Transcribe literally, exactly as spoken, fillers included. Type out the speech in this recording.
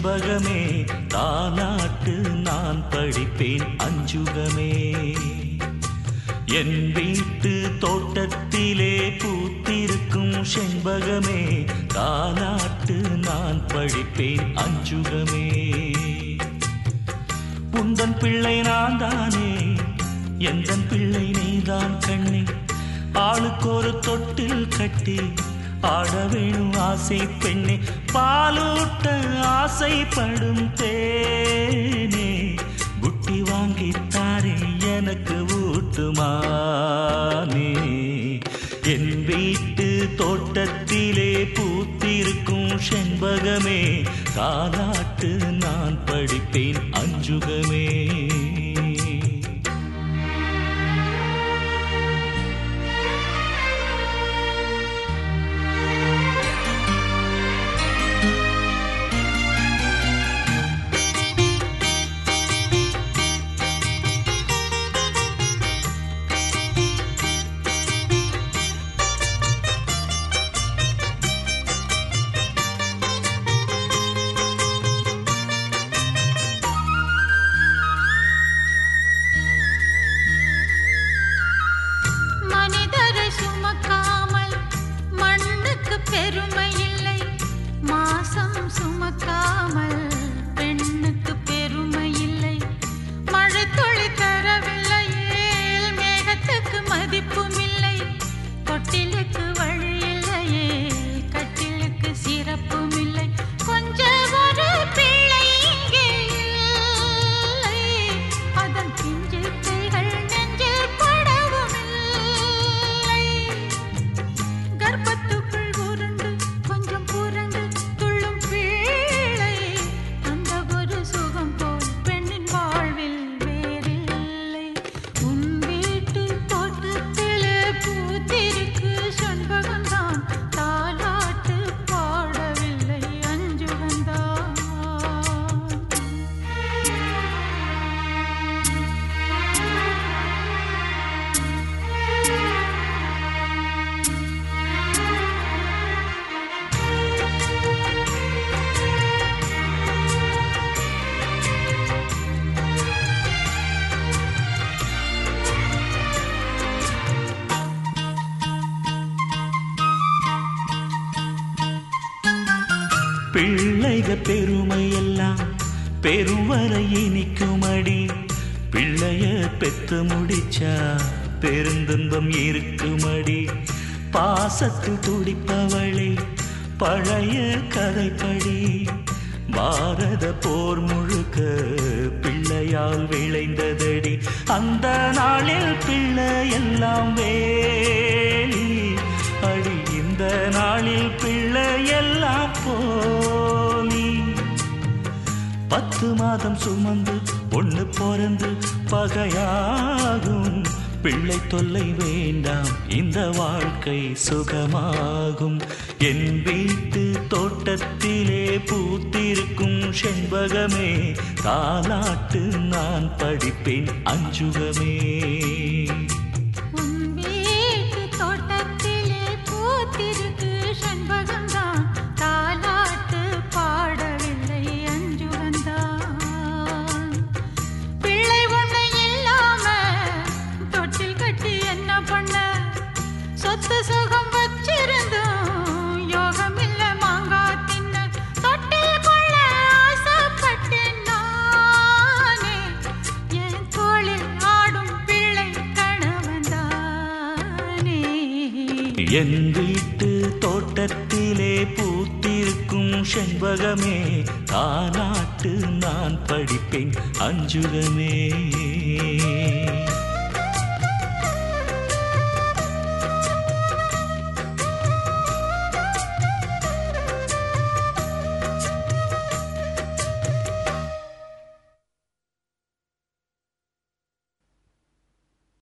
செண்பகமே தாலாட்டு நான் படிப்பேன் அஞ்சுகமே. என் வீட்டு தோட்டத்திலே பூத்திருக்கும் செண்பகமே தாலாட்டு நான் படிப்பேன் அஞ்சுகமே. உந்தன் பிள்ளை நான் தானே, எந்தன் பிள்ளை நீதான் கண்ணே. ஆளுக்கு ஒரு தொட்டில் கட்டி ஆட வேணும் ஆசை பெண்ணே. பாலூட்ட ஆசைப்படும் தேனே, புட்டி வாங்கித்தாரே எனக்கு ஊட்டுமானே. என் வீட்டு தோட்டத்திலே பூத்திருக்கும் செண்பகமே தாலாட்டு நான் படிப்பேன் அஞ்சுகமே. சுமக்காமல் பெண்ணுக்கு பெருமை இல்லை. மழை துளி தரவில்லையே மேகத்துக்கு மதிப்பும் இல்லை. தொட்டிலுக்கு வழி இல்லையே கட்டிலுக்கு சிறப்பும் இல்லை. கொஞ்சம் ஒரு பிள்ளை இங்கே இல்லை, அதன் பிஞ்சு கைகள் நெஞ்சில் படவும் இல்லை. கர்ப்பத்துக்குள் உருண்டு கொஞ்சம் புரண்டு பிள்ளைக பெருமை எல்லாம் பெருவரை இனிக்குமடி. பிள்ளைய பெத்து முடிச்சா பெருந்துன்பம் இருக்குமடி. பாசத்தில் துடிப்பவளே பழைய கதைப்படி. பாரத போர் முழுக்க பிள்ளையால் விளைந்ததடி. அந்த நாளில் பிள்ளை எல்லாம் வேலி அடி. இந்த நாளில் பிள்ளை எல்லாம் போலி. பத்து மாதம் சுமந்து பொண்ணு பிறந்து பகையாகும். பிள்ளை தொல்லை வேண்டாம், இந்த வாழ்க்கை சுகமாகும். என் வீட்டு தோட்டத்திலே பூத்திருக்கும் செண்பகமே தாலாட்டு நான் படிப்பேன் அஞ்சுகமே. சுகம் வச்சிருந்தும் யோகம் இல்ல மாங்கா தின்ன. தொட்டில் கொள்ள ஆசைப்பட்டேன் நானே, என் தோளில் ஆடும் பிள்ளை கணவன்தானே. என் வீட்டு தோட்டத்திலே பூத்திருக்கும் செண்பகமே தாலாட்டு நான் படிப்பேன் அஞ்சுகமே.